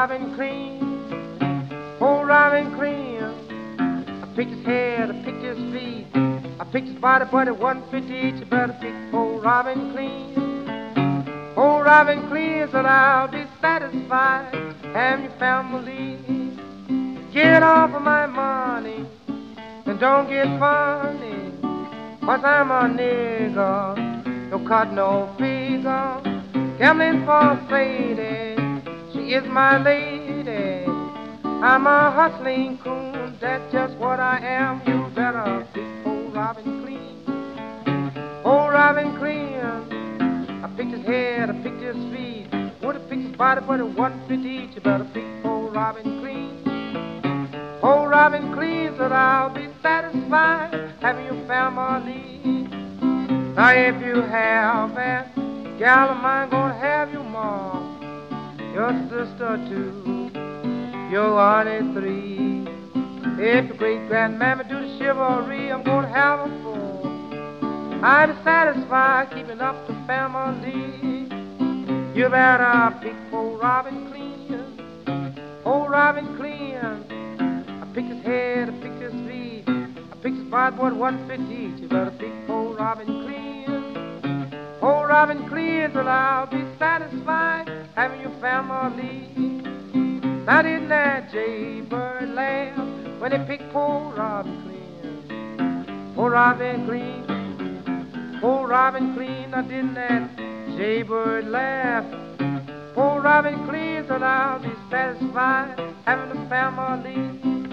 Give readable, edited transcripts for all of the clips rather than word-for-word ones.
Robin clean, poor Robin clean. I picked his head, I picked his feet, I picked his body, but it wasn't fit each. You better pick poor Robin clean, poor Robin clean, so that I'll be satisfied. Have your family get off of my money and don't get funny, 'cause I'm a nigger, no cut, no figure, gambling for Sadie, she is my lady. I'm a hustling coon, that's just what I am. You better pick old Robin clean, old Robin clean. I picked his head, I picked his feet, would have picked his body, but it wasn't fit each. You better pick old Robin clean, old Robin clean, so that I'll be satisfied having your family. Now if you have that gal of mine, gonna have your mom, your sister too, your auntie three. If your great grandmammy do the chivalry, I'm gonna have them four. I'd be satisfied keeping up the family. You better pick old Robin clean, old Robin clean. I picked his head, I picked his feet, I picked his body, but it wasn't fit each. You better pick old Robin clean, old Robin clean, so I'll be satisfied having your family. Now didn't that jaybird laugh when they picked poor Robin clean, poor Robin clean, poor Robin clean? Now didn't that jaybird laugh? Poor Robin clean, so I'll be satisfied having a family.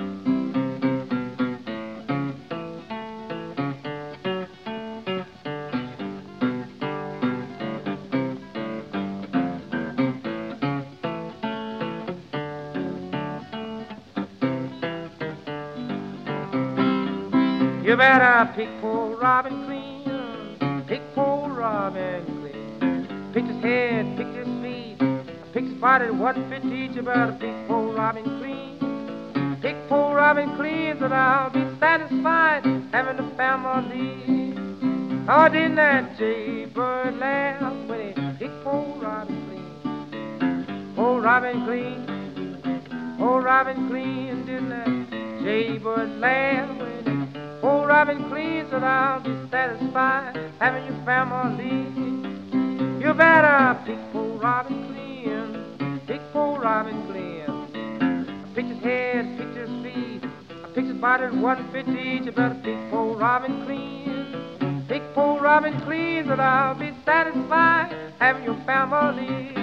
You better pick poor Robin clean, pick poor Robin clean. Pick his head, pick his feet, pick his body, what fit each. You better pick poor Robin clean, pick poor Robin clean, so that I'll be satisfied having a family. Oh, didn't that jaybird laugh when he picked poor Robin clean, poor Robin clean, poor Robin clean? Didn't that jaybird laugh when poor Robin clean, so that I'll be satisfied having your family. You better pick poor Robin clean, pick poor Robin clean. I picked his head, picked his feet, I picked his body, it wasn't fit each. You better pick poor Robin clean, pick poor Robin clean, so that I'll be satisfied having your family.